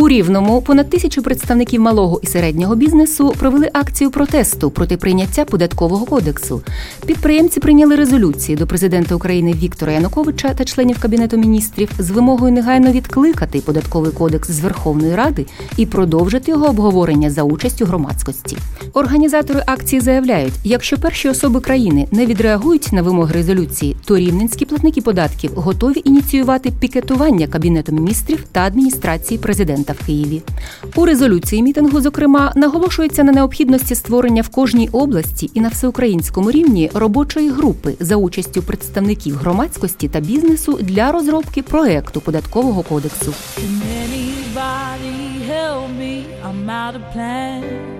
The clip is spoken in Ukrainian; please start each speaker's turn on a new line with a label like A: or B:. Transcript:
A: У Рівному понад 1000 представників малого і середнього бізнесу провели акцію протесту проти прийняття Податкового кодексу. Підприємці прийняли резолюції до президента України Віктора Януковича та членів Кабінету міністрів з вимогою негайно відкликати Податковий кодекс з Верховної Ради і продовжити його обговорення за участю громадськості. Організатори акції заявляють, якщо перші особи країни не відреагують на вимоги резолюції, то рівненські платники податків готові ініціювати пікетування Кабінету міністрів та адміністрації президента в Києві. У резолюції мітингу, зокрема, наголошується на необхідності створення в кожній області і на всеукраїнському рівні робочої групи за участю представників громадськості та бізнесу для розробки проекту Податкового кодексу.
B: Can anybody help me? I'm out of plan.